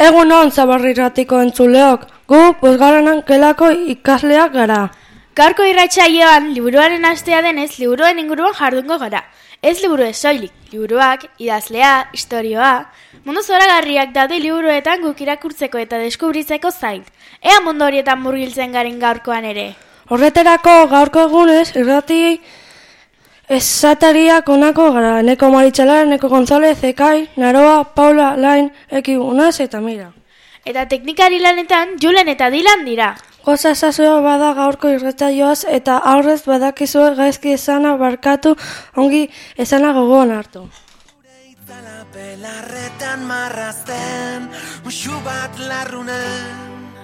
Egunon Zabarri Irratiko entzuleok, gu bosgarrenan gelako ikasleak gara. Gaurko irratsaioan liburuaren astea denez liburuen inguruan jardungo gara. Ez liburu soilik, liburuak, idazlea, istorioa, mundu zoragarriak daude liburuetan guk irakurtzeko eta deskubritzeko zain. Ea mundu horietan murgiltzen garen gaurkoan ere. Horretarako gaurko egunez irrati esatariak onako gara, Neko Maritxalar, Neko González, Ekai, Naroa, Paula, Lain, Eki, Unaz eta Mira. Eta teknikari lanetan Julen eta Dilan dira. Goza sasua bada gaurko irratsaioaz eta aurrez badakizue gaizki esana barkatu, ongi esana gogoan hartu. Belarretan marrazten, musu bat larrunen,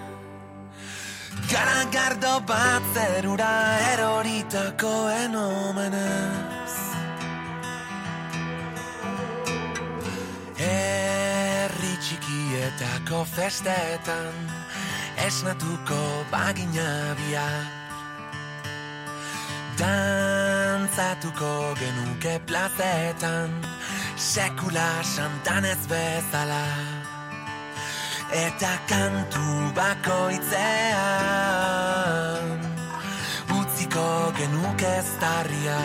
garagardo bat zerura eroritakoen omenez. Herri txikietako festetan esnatuko bagina bihar, dantzatuko genuke plazetan sekula santan ez bezala, eta kantu bakoitzean utziko genuke eztarria,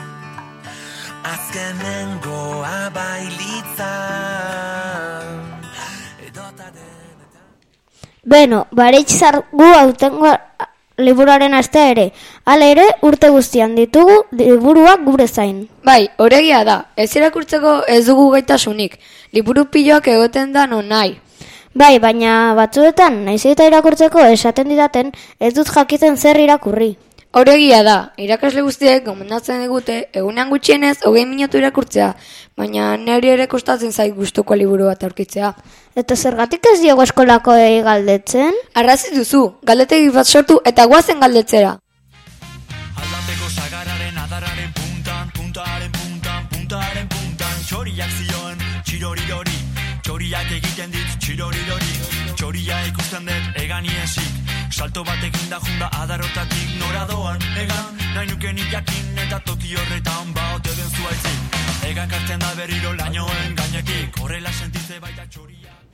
azkenengoa bailitzan edota denetan. Beno, baritxar gu autengo liburuaren astea ere. Hala ere, urte guztian ditugu liburuak gure zain. Bai, horegia da. Ez irakurtzeko ez dugu gaitasunik. Liburu piloak egoten da non nahi. Bai, baina batzuetan, naiz eta irakurtzeko esaten didaten, ez dut jakiten zer irakurri. Horegia da. Irakasle guztiek gomendatzen digute egunean gutxienez 20 minutu irakurtzea, baina niri ere kostatzen zait gustuko liburu bat aurkitzea. Eta zergatik ez diogu eskolakoei galdetzen? Arrazi duzu, galdetegi bat sortu eta guazen galdetzera. Aldateko sagararen adararen puntan, puntaren puntan, puntaren puntan, txoriak zioen, txirorirori, txoriak egiten dit, txirorirori, txoria ikusten dut egan iesik, salto batekin da junda adarotatik noradoan, egan, nahi nuken jakin eta toki horretan baote den zuaitzik, egan kartzen da berriro lainoen gainetik, horrela sentitze baita txoria.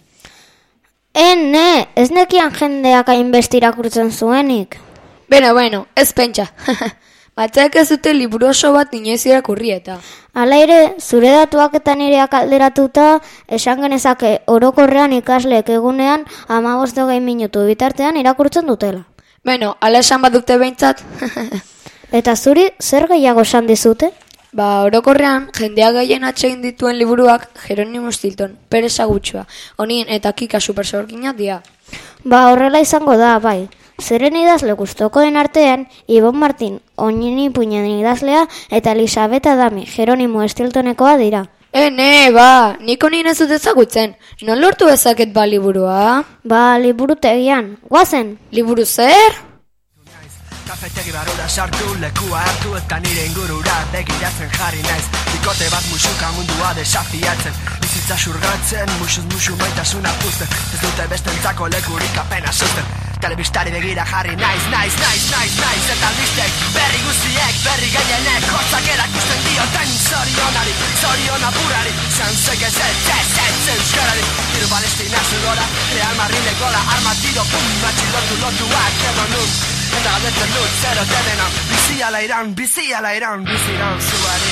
Ne, ez nekian jendeak hainbeste irakurtzen zuenik. Bueno, ez pentsa. Batzeak ez dute liburu oso bat inoiz irakurri eta. Hala ere, zure datuak eta nireak alderatuta, esan genezake orokorrean ikasleek egunean 15-20 minutu bitartean irakurtzen dutela. Hala esan badute behintzat. Eta zuri, zer gehiago esan dizute? Orokorrean, jendea gehien atsegin dituen liburuak Jeronimo Stilton, Pere Sagutxua, Onien eta Kika supersorginak dira. Horrela izango da, bai. Zeren idazle gustokoen artean, Ibon Martin, Onien ipuinen idazlea eta Elisabeta Adami, Jeronimo Stiltonekoa dira. Nik Onien ez dut ezagutzen. Non lortu ezaket liburua? Liburutegian. Guazen. Liburu zer? Kafetegi barura sartu, lekua hartu eta nire ingurura begiratzen jarri naiz. Bikote bat musuka mundua desafiatzen, bizitza surgatzen, musuz musu maitasuna puzten, ez dute bestentzako lekurik apena susten. Telebistari begira jarri naiz, eta albistek, berri guztiek, berri gehienek, hotzak erakusten dioten zorionari, zorion apurari, zantzek ez euskarari, hiru Palestina zugora, Real Madrid gola, armatido, pum, matxilotu lotuak, edo nun. Eta galdetzen dut, zer ote dena, bizi ala iran zuari.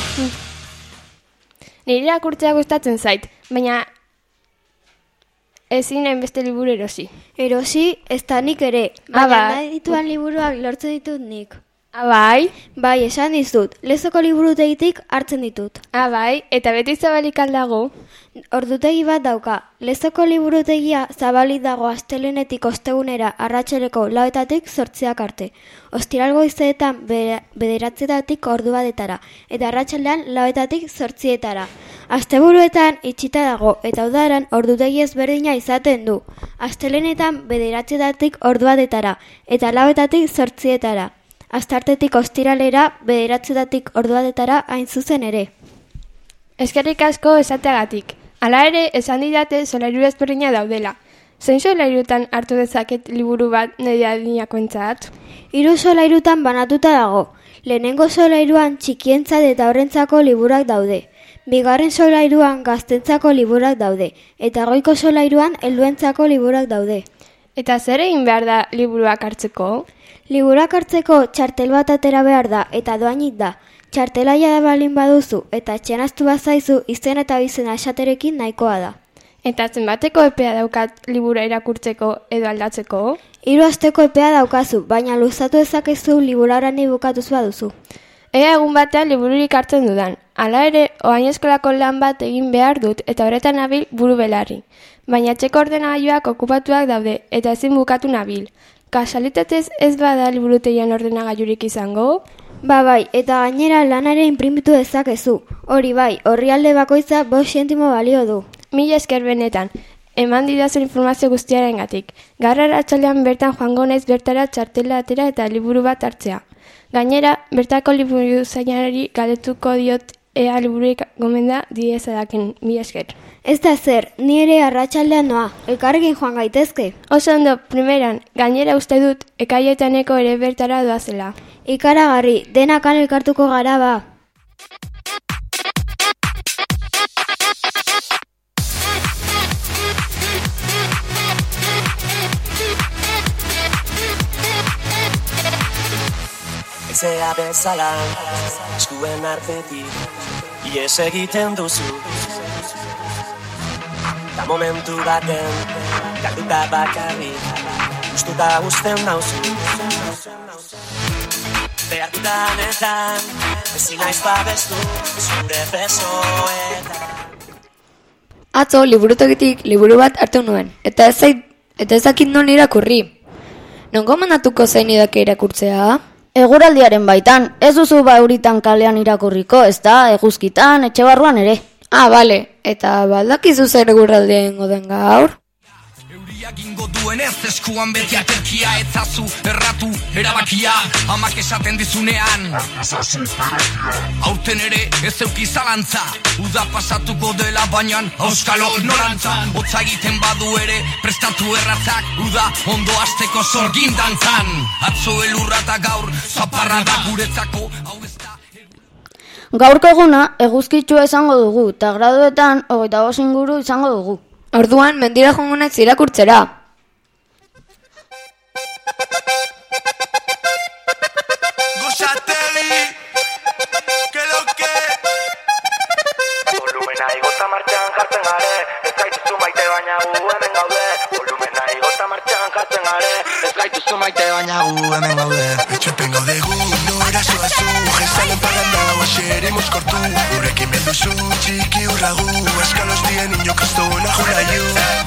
Nire irakurtzea gustatzen zait, baina ezin hainbeste liburu erosi. Erosi, ez da nik ere, baina nahi dituan liburuak lortzen ditut nik. Bai? Bai, esan dizut, lezoko liburutegitik hartzen ditut. Bai, eta beti zabalik aldago? Ordutegi bat dauka, lezoko liburutegia zabalik dago astelenetik ostegunera arratsaleko 4:00 8:00 arte. Ostiral goizetan 9:00 ordu batera, eta arratsaldean 4:00 8:00. Asteburuetan itxita dago, eta udaran ordutegi ezberdina izaten du. Astelenetan 9:00 ordu batera, eta 4:00 8:00. Astartetik ostiralera 9:00 ordu batera hain zuzen ere. Eskerrik asko esateagatik. Hala ere, esan didate solairu ezberdina daudela. Zein solairutan hartu dezaket liburu bat nire adinakoentzat? 3 solairutan banatuta dago. Lehenengo solairuan txikientzat eta horrentzako liburuak daude. Bigarren solairuan gaztentzako liburuak daude, eta goiko solairuan helduentzako liburuak daude. Eta zer egin behar da liburuak hartzeko? Liburuak hartzeko txartel bat atera behar da, eta doainik da. Txartela jada balin baduzu, eta etxenaztu bazaizu izen eta bizena esaterekin nahikoa da. Eta zenbateko epea daukat libura irakurtzeko edo aldatzeko? 3 asteko epea daukazu, baina luzatu dezakezu libura nahi bukatuz baduzu. Ea egun batean libururik hartzen dudan. Hala ere, oain eskolako lan bat egin behar dut eta horretan nabil buru belarri. Baina etxeko ordenagailuak okupatuak daude eta ezin bukatu nabil. Kasualitatez ez bada liburutegian ordenagailurik izango? Ba bai, eta gainera lanare inprimitu dezakezu. Hori bai, orrialde bakoitza 5 zentimo balio du. Mila esker benetan, eman didazun informazio guztiarengatik. Gaur arratsaldean bertan joango naiz bertara txartela atera eta liburu bat hartzea. Gainera, bertako liburu zainari galdetuko diot ea libururik gomenda diezadaken. Mila esker. Ez da zer, ni ere arratsaldean noa, elkarrekin joan gaitezke. Oso ondo, primeran, gainera uste dut ekaietaneko ere bertara doazela. Ikaragarri, denakan elkartuko gara ba. Ezea bezala, eskuen artetik, ies egiten duzu. Da momentu baten, galduta bakarrik, gustuta uzten nauzu. Behartutanetan, ezin naiz babestu, zure besoetan. Atzo, liburutegitik liburu bat hartu nuen, eta ez dakit non irakurri. Non gomendatuko zein idake irakurtzea? Eguraldiaren baitan, ez duzu bauritan kalean irakurriko, ez da, eguzkitan, etxe barruan ere. Ah, bale, eta baldakizu zer egurraldien goden gaur? Egingo duenez eskuan beti aterkia etzazu erratu erabakia amak esaten dizunean aurten ere ez euki zalantza uda pasatuko dela baina auskalo norantzan hotza egiten badu ere prestatu erratzak uda ondo hasteko sorgin dantzan atzo elurra eta gaur zaparra da guretzako hau ez da. Gaurko eguna eguzkitsua izango dugu eta graduetan 25 inguru izango dugu. Orduan, mendira joango naiz irakurtzera. Gozategi, que lo que volumena igota martxan jartzen gare ez gaituzu maite baina gu hemen gaude volumena igota martxan jartzen gare ez gaituzu maite baina gu hemen gaude etxepen gaude gu, no erasoa zu jesalen paganda, oaxeremos kortu gurekin menduzu, txiki urragu eskalos dien inokazto nahula ju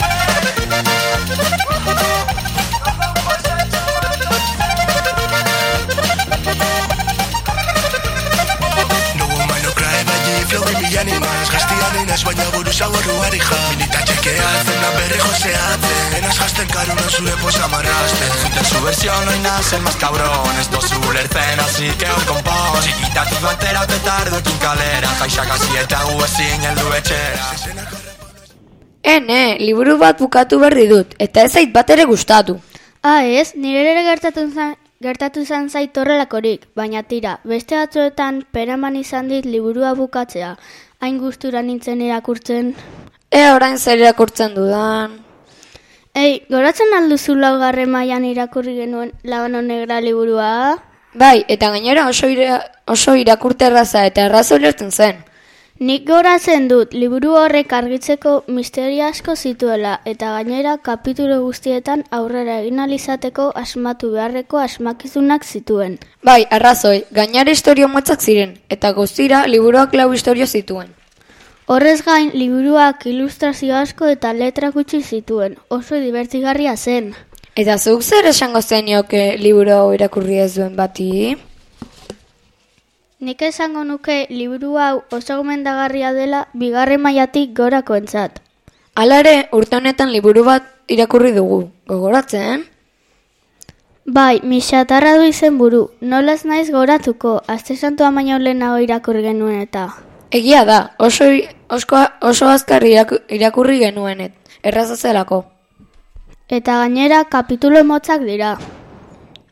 Flow de mi animas, gaztian inaz baina buruz agorru harija Minita txekeatzen, da berri joseatzen Enaz jazten karuna zure posa marrazten Zuten su versión, hoy nace el más cabrón Ez dozu lertzen, así que hor kompon Txikitatik batera petardoekin kalera Jaixak hasi eta gu ezin heldu etxera Ene, liburu bat bukatu berri dut, eta ez zait bat ere gustatu. Ah, ez, nire ere gertatu izan zait horrelakorik, baina tira, beste batzuetan peraman izan dit liburua bukatzea, hain gustura nintzen irakurtzen. Orain zer irakurtzen dudan. Ei, goratzen alduzu laugarren mailan irakurri genuen Labano Negra liburua? Bai, eta gainera oso irakurte erraza eta erraza ulertzen zen. Nik goratzen dut, liburu horrek argitzeko misterio asko zituela, eta gainera kapitulu guztietan aurrera egin alizateko asmatu beharreko asmakizunak zituen. Bai, arrazoi, gainera historio motzak ziren, eta guztira liburuak 4 historio zituen. Horrez gain, liburuak ilustrazio asko eta letra gutxi zituen, oso dibertigarria zen. Eta zuk zer esango zenioke liburu hau irakurri ez duen bati? Nik esango nuke liburu hau oso gomendagarria dela 2. mailatik gorakoentzat. Hala ere, urte honetan liburu bat irakurri dugu, gogoratzen? Bai, Mixatarra du izen buru, nolaz naiz goratuko, Aste Santua baino lehenago irakurri genuen eta. Egia da, oso azkar irakurri genuenet, erraza zelako. Eta gainera kapitulo motzak dira.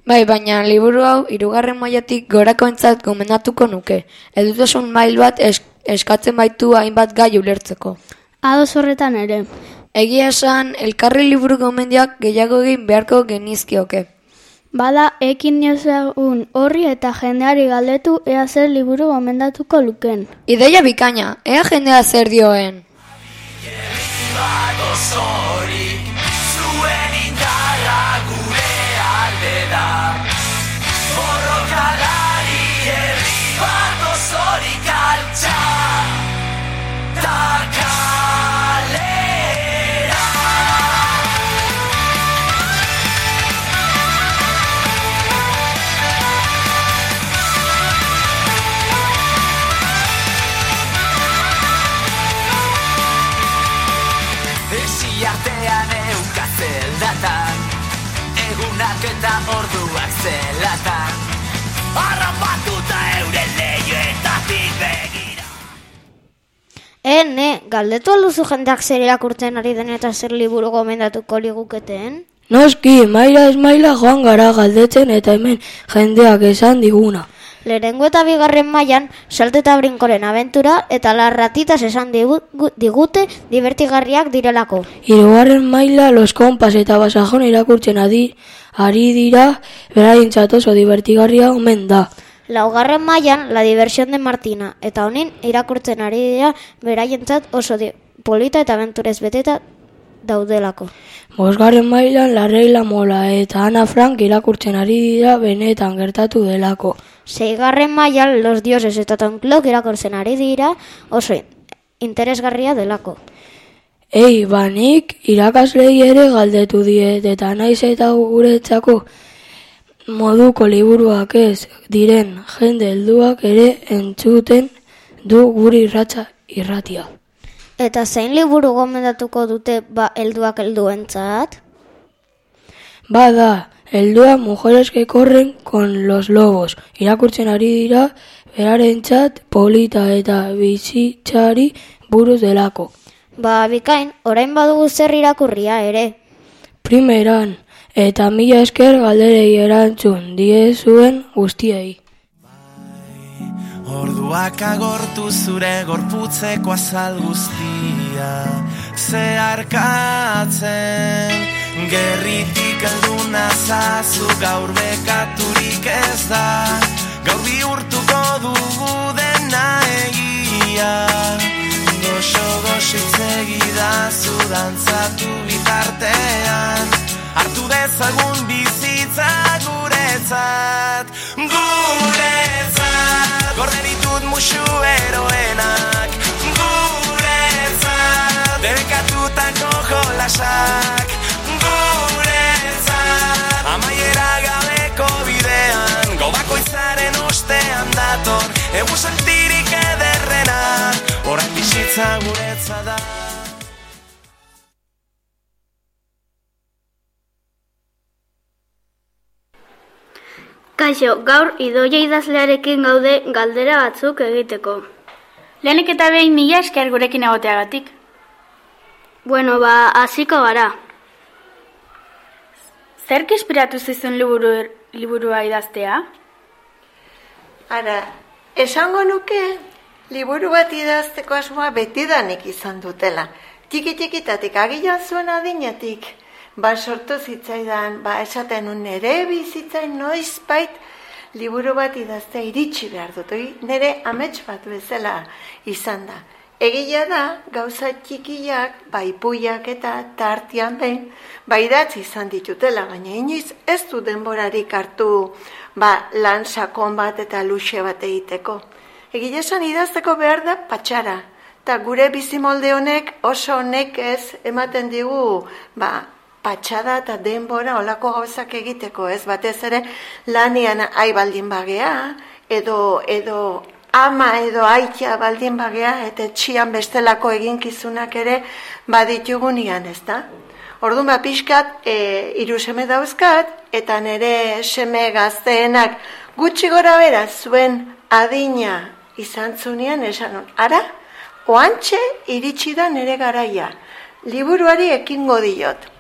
Bai, baina liburu hau 3. mailatik gorakoentzat gomendatuko nuke. Heldutasun mail bat eskatzen baitu hainbat gai ulertzeko. Ados horretan ere. Egia esan, elkarri liburu gomendiak gehiago egin beharko genizkioke. Bada, ekin diozegun horri eta jendeari galdetu ea zer liburu gomendatuko luken. Ideia bikaina, ea jendea zer dioen. Zuen indarra gure alde da, borrokalari herri bat osorik altxa, ta kalera. Esi artean zelatan, egunak eta orduak zelatan, harrapatuta euren leioetatik begira. Ne, galdetu alduzu jendeak zer irakurtzen ari den eta zer liburu gomendatuko liguketen? Noski, maila ez maila joan gara galdetzen eta hemen jendeak esan diguna. Lehenengo eta 2. mailan Salto eta Brinkoren abentura eta Las Ratitas esan digute divertigarriak direlako. 3. maila Los Kompas eta Basajón irakurtzen ari dira, beraientzat oso divertigarria omen da. 4. mailan La Diversión de Martina eta honin irakurtzen ari dira, beraientzat oso polita eta abenturez beteta daudelako. 5. mailan La Regla Mola eta Ana Frank irakurtzen ari dira, benetan gertatu delako. 6. mailan Los Dioses eta Tom Clock irakurtzen ari dira, oso interesgarria delako. Banik irakaslei ere galdetu diet eta naiz eta guretzako moduko liburuak ez diren jende helduak ere entzuten du guri irratia. Eta zein liburu gomendatuko dute helduak helduentzat? Bada, heldua Mujeres que corren con los lobos. Irakurtzen ari dira, berarentzat polita eta bizitzari buruz delako. Bikain, orain badugu zer irakurria ere. Primeran, eta 1000 esker galderei erantzun diezuen guztiei. Orduak agortu zure gorputzeko azal guztia zeharkatzen, gerritik elduna zazu gaur bekaturik ez da, gaur bihurtuko dugu dena egia, goxo-goxo itzegidazu dantzatu bitartean, hartu dezagun bizitza guretzat, gorde ditut musu eroenak, guretzat, debekatutako jolasak, guretzat, amaiera gabeko bidean, gobakoitzaren ostean dator, egu sentirik ederrena, orain bizitza guretzat da. Kaixo, gaur Idoia idazlearekin gaude galdera batzuk egiteko. Lehenik eta behin 1000 esker gurekin egoteagatik. Bueno, hasiko gara. Zerk inspiratu zizun liburua idaztea? Esango nuke liburu bat idazteko asmoa betidanik izan dutela. Txiki-txikitatik agian zuen adinetik. Sortu zitzaidan, esaten nire bizitzain noizbait liburu bat idaztea iritsi behar dut. Nire amets bat bezala izan da. Egia da, gauza txikiak, ipuiak eta tartian behin, idatzi izan ditutela, baina inoiz ez du denborarik hartu lan sakon bat eta luxe bat egiteko. Egia esan idazteko behar da patxara. Eta gure bizimolde honek oso honek ez ematen digu, patxada eta denbora olako gauzak egiteko, ez batez ere lanian baldin bagea, edo ama edo aitia baldin bagea, eta etxian bestelako eginkizunak ere baditugunian, ez da? Orduan pixkat, 3 seme dauzkat, eta nire seme gazteenak gutxi gora bera zuen adina izan zunean, esan, oantxe iritsi da nire garaia, liburuari ekingo diot.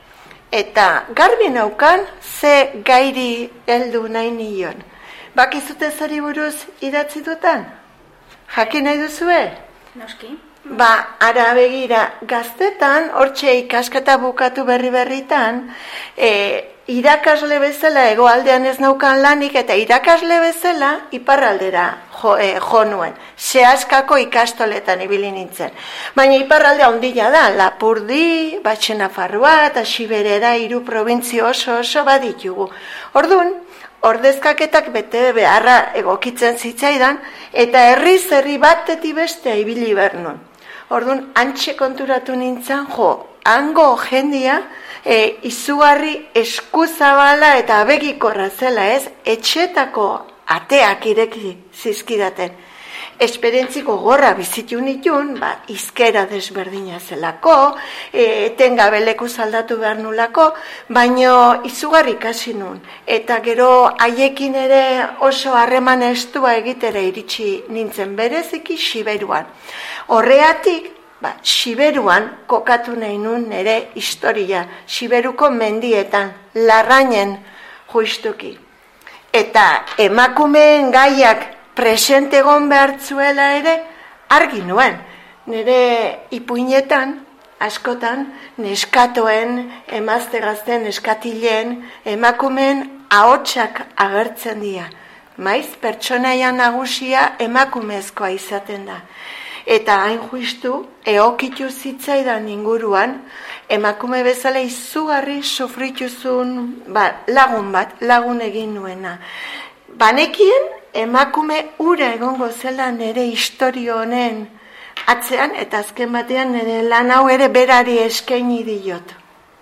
Eta garbi naukan ze gairi heldu nahi nion. Bakizute zari buruz idatzi dutan? Jakin nahi duzue? Noski. Ara begira, gaztetan, hortxe ikasketa bukatu berritan, irakasle bezala hegoaldean ez naukan lanik eta irakasle bezala iparraldera jo nuen. Seaskako ikastoletan ibili nintzen. Baina iparraldea ondila da, Lapurdi, Batxenafarroa eta Xiberera 3 probintzio oso baditugu. Orduan, ordezkaketak bete beharra egokitzen zitzaidan eta herri batetik bestea ibili behar nuen. Orduan, antxe konturatu nintzen, hango jendia izugarri eskuzabala eta abegikorra zela ez, etxetako ateak ireki zizkidaten. Esperientziko gorra bizitu nitun, izkera desberdina zelako, etengabe lekuz aldatu behar nulako, baino izugarri ikasi nun. Eta gero haiekin ere oso harreman estua egitera iritsi nintzen bereziki Siberuan. Horreatik, Siberuan kokatu nahi nun nire historia, Siberuko mendietan, Larrainen justuki. Eta emakumeen gaiak presente egon behartzuela ere argi nuen. Nire ipuinetan, askotan, neskatoen, emazte gazten, neskatilen, emakumeen ahotsak agertzen dira. Maiz, pertsonaia nagusia emakumezkoa izaten da. Eta hain justu, eokitu zitzaidan inguruan, emakume bezala izugarri sufrituzun lagun egin nuena. Banekien, emakume ura egongo zela nire historio honen atzean, eta azken batean nire lan hau ere berari eskaini diot.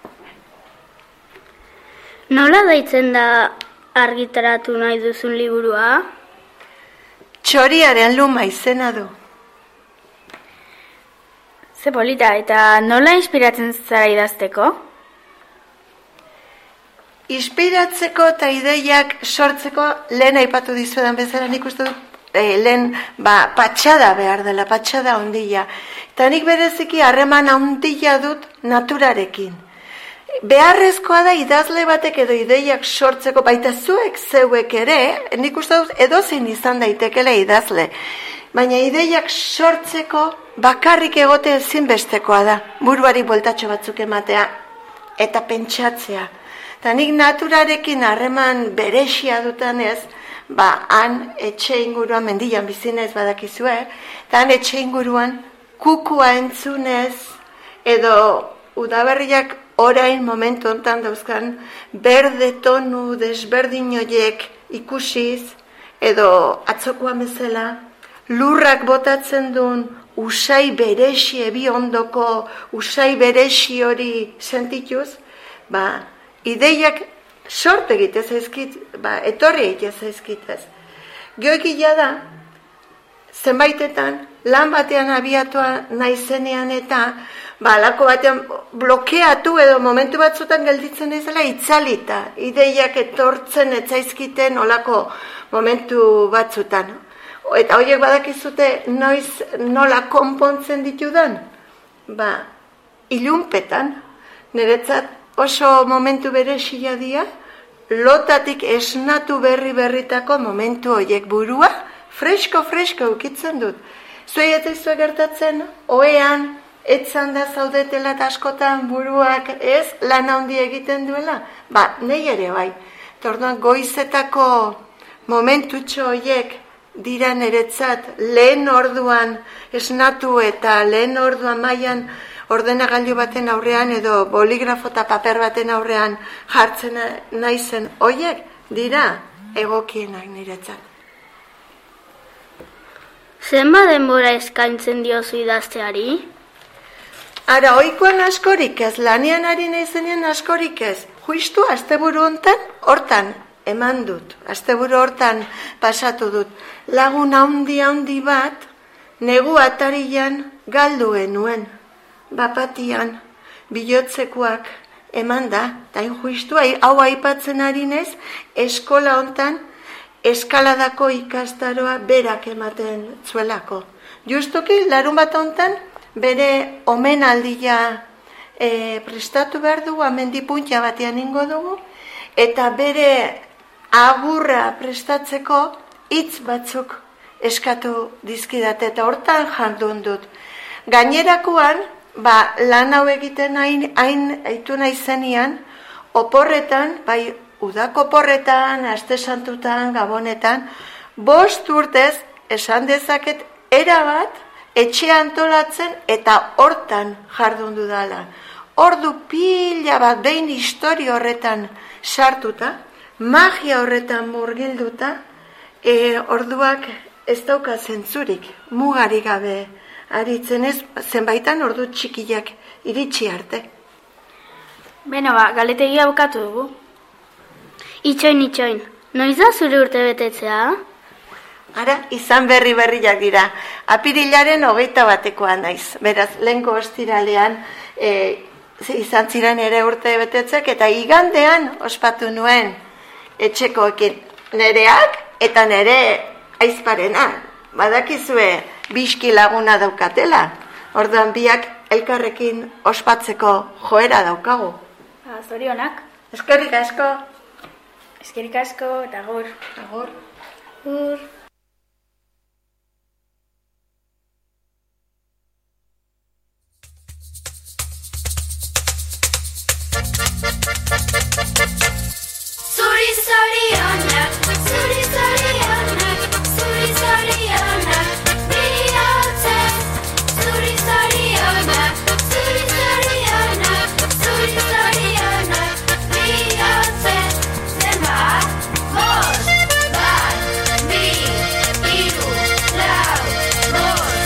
Nola deitzen da argitaratu nahi duzun liburua? Txoriaren luma izena du. Ze polita, eta nola inspiratzen zara idazteko? Inspiratzeko eta ideiak sortzeko lehen aipatu dizuedan bezala nik uste dut lehen patxada behar dela, patxada ondila. Eta nik bereziki harreman ondila dut naturarekin. Beharrezkoa da idazle batek edo ideiak sortzeko, baita zeuek ere, nik uste dut edozein izan daitekela idazle. Baina ideiak sortzeko bakarrik egote ezinbestekoa da, buruari bueltatxo batzuk ematea eta pentsatzea. Eta nik naturarekin harreman beresia dutanez, han etxe inguruan, mendian bizinez badakizue, eta han etxe inguruan kukua entzunez, edo udaberriak orain momentu hontan dauzkan, berde tonu desberdin horiek ikusiz, edo atzokoan bezala, lurrak botatzen duen usai beresi, ebi ondoko usai beresi hori sentituz, ideiak sorte egite zaizkit, etorri egite zaizkitez. Geoekia da, zenbaitetan, lan batean abiatua naizenean eta, alako batean blokeatu edo momentu batzutan gelditzen izela itzalita, ideiak etortzen etzaizkiten olako momentu batzutan. Eta horiek badakizute nola konpontzen ditudan? Ilunpetan, niretzat oso momentu beresia dira, lotatik esnatu berritako momentu horiek burua, fresko ukitzen dut. Zuei eta izue gertatzen, oean, etzan da zaudetela eta askotan buruak ez lan handi egiten duela? Nei ere bai. Torduan goizetako momentutxo horiek dira niretzat lehen orduan esnatu eta lehen orduan mailan ordenagailu baten aurrean edo boligrafo eta paper baten aurrean jartzen naizen horiek dira egokienak niretzat. Zenba denbora eskaintzen diozu idazteari? Ara, ohikoan askorik ez, lanean ari naizenean askorik ez. Justu, asteburu hortan eman dut. Asteburu hortan pasatu dut. Lagun handi bat, negu atarian galdu genuen. Bapatian, bilotzekuak eman da, eta justu, hau aipatzen ari nez, eskola hontan eskaladako ikastaroa berak ematen zuelako. Justuki, larun bat hontan, bere omenaldia prestatu behar dugu, amendipuntia batean ingo dugu, eta bere agurra prestatzeko hitz batzuk eskatu dizkidat, eta hortan jardun dut. Gainerakoan, lan hau egiten hain aitu nahi zenian, oporretan, bai udako oporretan, aste santutan, gabonetan, 5 urtez esan dezaket erabat etxea antolatzen eta hortan jardun dudala. Ordu pila bat behin historia horretan sartuta, magia horretan murgilduta, orduak ez dauka zentzurik, mugarik gabe aritzen ez, zenbaitan ordu txikiak iritsi arte. Beno galetegia bukatu dugu. Itxoin, noiz da zure urte betetzea? Ara, izan berriak dira. Apirilaren 21 naiz. Beraz, lehenko ostiralean izan ziren ere urte betetzek, eta igandean ospatu nuen etxekoekin nereak eta nere aizparena. Badakizue biski laguna daukatela. Orduan biak elkarrekin ospatzeko joera daukagu. Zorionak. Eskerrik asko. Eskerrik asko eta agur. Agur. Agur. Zuri zorionak, zuri zorionak, zuri zorionak, bihotzez. Zuri zorionak, zuri zorionak, zuri zorionak, bihotzez. Zenbat, 5, bat, 2, 3, 4,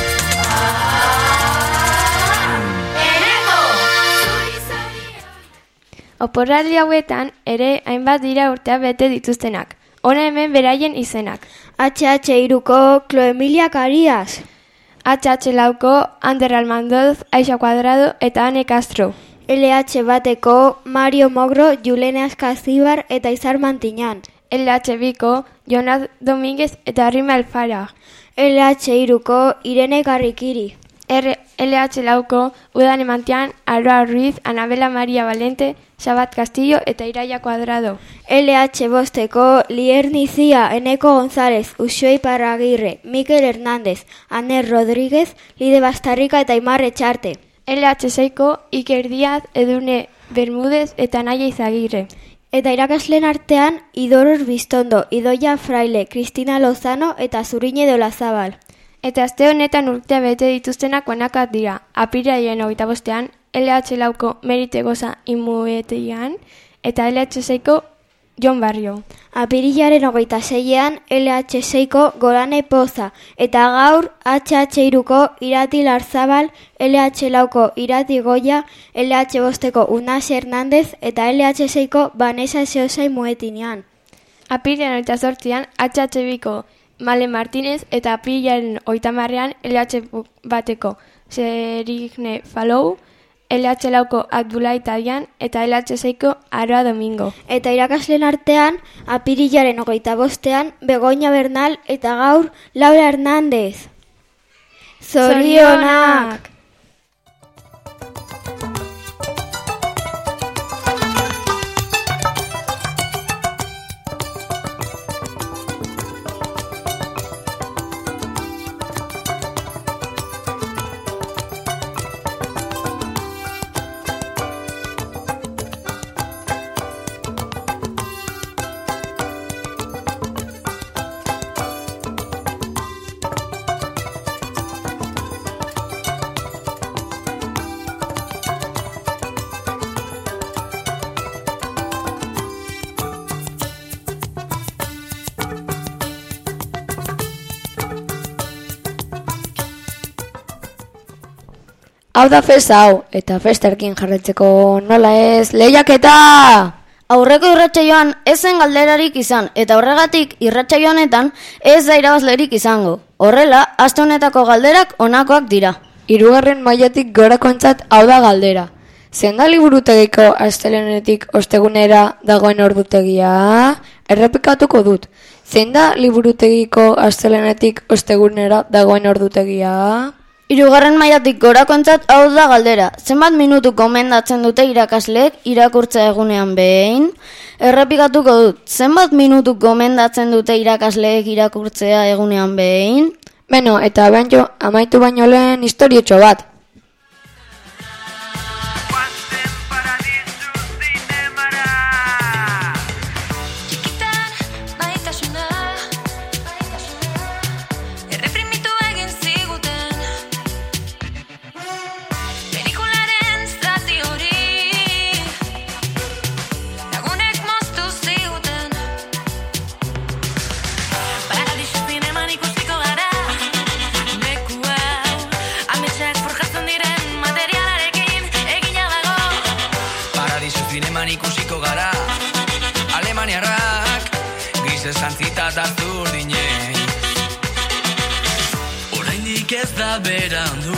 5. Eneko! Zuri zorionak. Oporraldi hauetan ere hainbat dira urtea bete dituztenak. Hona hemen beraien izenak. HH3ko Chloe Emilia Carias. HH4ko Ander Almandoz, Aixa Cuadrado eta Ane Castro. LH1ko Mario Mogro, Julene Askazibar eta Izar Mantiñan. LH2ko Jonas Domínguez eta Rima Alfara. LH3ko Irene Garrikiri. LH4ko Udane Mantian, Aroa Ruiz, Anabela María Valente, Sabat Castillo eta Iraia Cuadrado. LH5ko Liernizia, Eneko González, Uxuei Parragirre, Mikel Hernández, Aner Rodríguez, Lide Bastarrika eta Imar Etxarte. LH6ko Iker Díaz, Edurne Bermúdez eta Naia Izagirre. Eta irakasleen artean Idoror Biztondo, Idoia Fraile, Cristina Lozano eta Zurine de Olazabal. Eta aste honetan urtea bete dituztenak honakoak dira. Apirilaren 25ean, LH4ko Merite Goza Inmuetean eta LH6ko Jon Barrio. Apirilaren 26ean, LH6ko Gorane Poza eta gaur HH3ko Irati Larzabal, LH4ko Irati Goya, LH5ko Unas Hernández eta LH6ko Vanessa Seosa Inmuetinean. Apirilaren 28ean, HH2ko Male Martínez eta apirilaren 30ean LH1ko Serigne Falou, LH4ko Abdulai Tadian eta LH6ko Aroa Domingo. Eta irakasleen artean, apirilaren 25ean Begoña Bernal eta gaur Laura Hernández. Zorionak! Hau da festa hau, eta festerkin jarretzeko nola ez, lehiaketa! Aurreko irratsaioan ez zen galderarik izan, eta horregatik irratsaio honetan ez da irabazlerik izango. Horrela, aste honetako galderak honakoak dira. 3. mailatik gorakoentzat hau da galdera. Zein da liburutegiko astelehenetik ostegunera dagoen ordutegia? Errepikatuko dut. Zein da liburutegiko astelehenetik ostegunera dagoen ordutegia? Hirugarren mailatik gorakoentzat hau da galdera. Zenbat minutu gomendatzen dute irakasleek irakurtzea egunean behin? Errepikatuko dut. Zenbat minutu gomendatzen dute irakasleek irakurtzea egunean behin? Beno, eta amaitu baino lehen historiotxo bat. Ikusiko gara Alemaniarrak Grise zantzita eta zurdinei Oraindik ez da berandu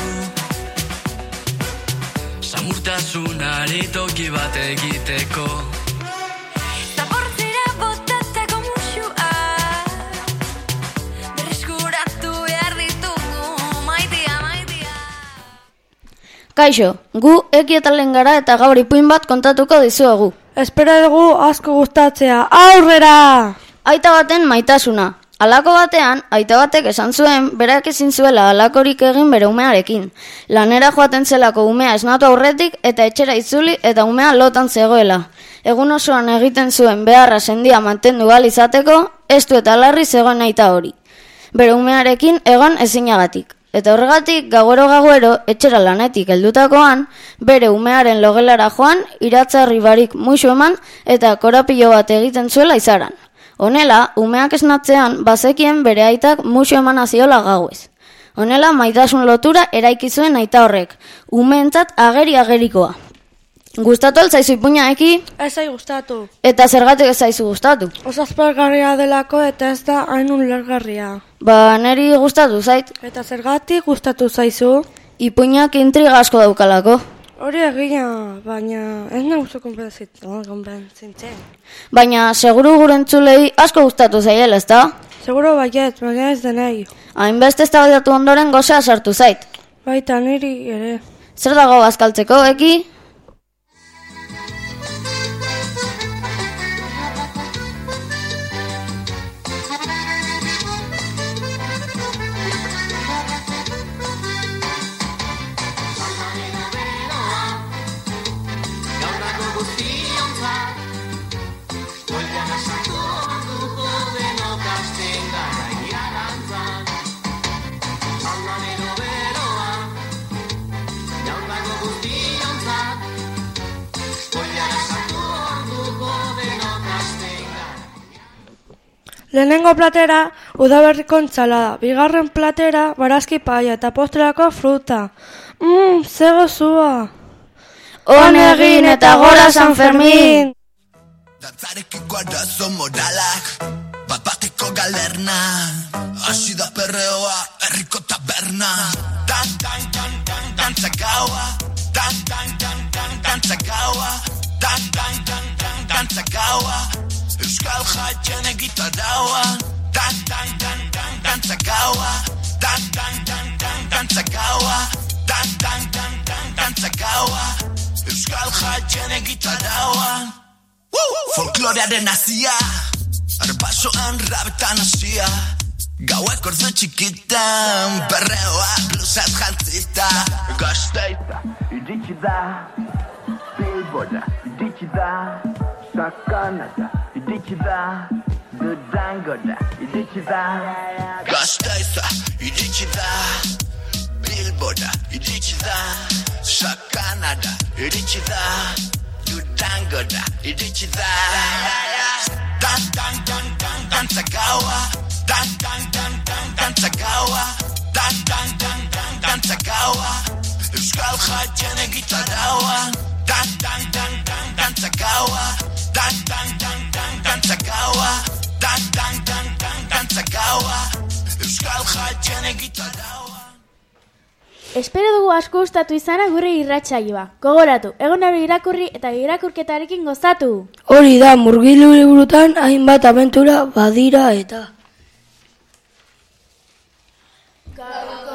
Samurtasunari toki bat egiteko Zabortzera botatako musua Berreskuratu behar ditugu Maitia Kaixo, gu ekietalen gara eta gaur ipuin bat kontatuko dizuegu. Espero dugu asko gustatzea. Aurrera! Aita baten maitasuna. Halako batean, aita batek esan zuen, berak ezin zuela halakorik egin bere umearekin. Lanera joaten zelako umea esnatu aurretik eta etxera itzuli eta umea lotan zegoela. Egun osoan egiten zuen beharra sendia mantendu ahal izateko, estu eta larri zegoen aita hori. Bere umearekin egon ezinagatik. Eta horregatik, gauero, etxera lanetik heldutakoan, bere umearen logelara joan, iratzarri barik muixu eman eta korapilo bat egiten zuela izaran. Honela, umeak esnatzean, bazekien bere aitak muixu eman aziola gauez. Honela, maitasun lotura eraiki zuen aita horrek, umeentzat ageri-agerikoa. Gustatu altzaizu ipuina eki? Ez zai gustatu. Eta zergatik ez zaizu gustatu? Oso aspergarria delako eta ez da hain ulergarria. Ba, neri gustatu zait. Eta zergatik gustatu zaizu? Ipuinak intriga asko daukalako. Hori egia, baina ez nahuzu konbentzitzen. Baina, seguru gure entzulei asko gustatu zaiela, ezta? Seguro baiet, baina ez denei. Hainbeste eztabaidatu ondoren gozea sartu zait. Baita niri ere. Zer dago bazkaltzeko, eki? Lehenengo platera, udaberriko entzalada. Bigarren platera, barazki paia eta postrerako fruta. Ze gozua! On egin eta gora San Fermin! Dantzarekiko arazo moralak, bat-bateko galerna, hasi da perreoa, herriko taberna. Dantza gaua, dantza gaua, dantza gaua, Euskal jaien egitaraua. Dantza gaua, dantza gaua, dantza gaua, Euskal jaien egitaraua. Folklorearen hasia, arbasoan rabetan hasia, gauak ordu txikitan, berreoa blusaz jantzita. Gazteiza, iritsi da, Bilbora, iritsi da, Sakanada, iritsi da, Durangora, iritsi da. Gazteiza, iritsi da, Bilbora, iritsi da, Sakanada, iritsi da, Durangora, iritsi da. Dantza gaua, dantza gaua, dantza gaua, Euskal jaien egitaraua. Dantza gaua, dantza gaua, dantza gaua, Euskal jaien egitaraua. Espero dugu asko gustatu izana gure irratsaioa. Gogoratu, egon hori irakurri eta irakurketarekin gozatu. Hori da, murgilu liburutan hainbat abentura badira eta. Gauko